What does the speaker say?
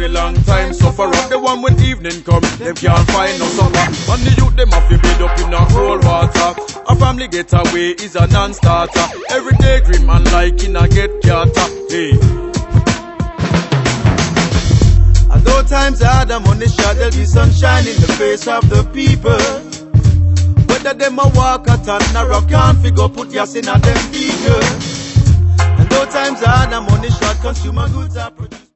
the long time suffer up. The one when evening come, them can't find no supper. And the youth them have to build up in a cold water. A family getaway is a non-starter. Every day grim and like in a get carter. Hey. And though times are hard and money short, there'll be sunshine in the face of the people. Whether them a walk a ton or a can't figure put gas in a them vehicle. And though times are hard and money short, consumer goods are produced.